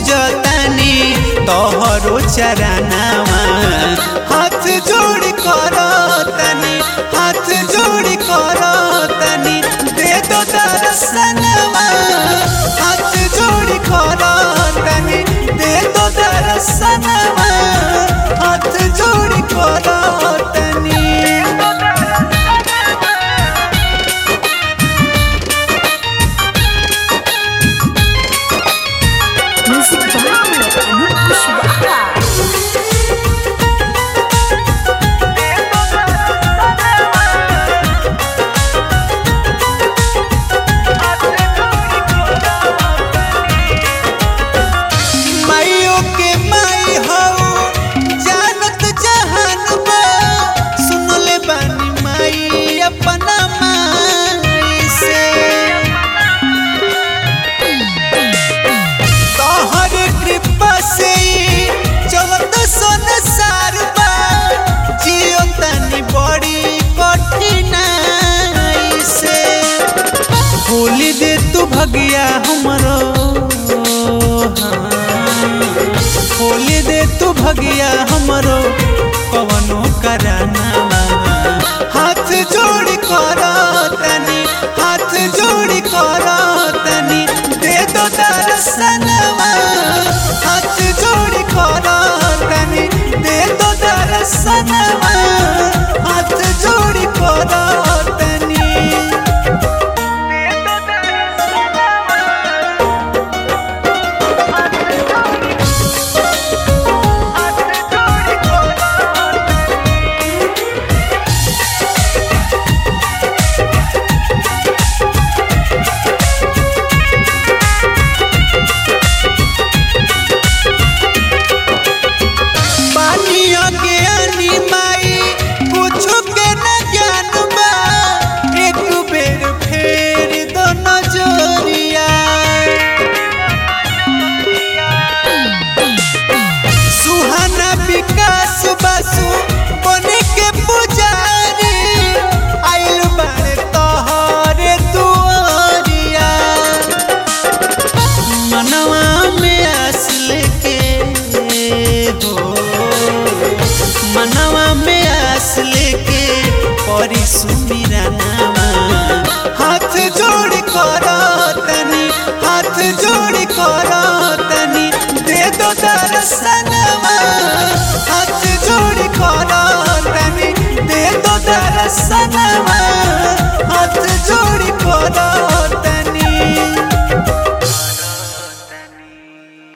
पूजतानी तोहरो चरनावा हाथ जोड़ करतानी हाथ जोड़ करतानी दे दो दर्शनवा हाथ जोड़ करतानी दे दो दर्शनवा हाथ जोड़ करतानी खोली दे तू भगिया हमरो खोली दे तू भगिया हमरो कवनो कराना हाथ जोड़ करतानी हाथ जोड़ करतानी दे दो दर्शनवा हाथ जोड़ करतानी दे दो दर्शनवा हाथ जोड़ करतानी मनवा में आस लेके परी सुमिरनावा हाथ जोड़ करतानी हाथ जोड़ करतानी दे दो दर्शनवा हाथ जोड़ करतानी दे दो दर्शनवा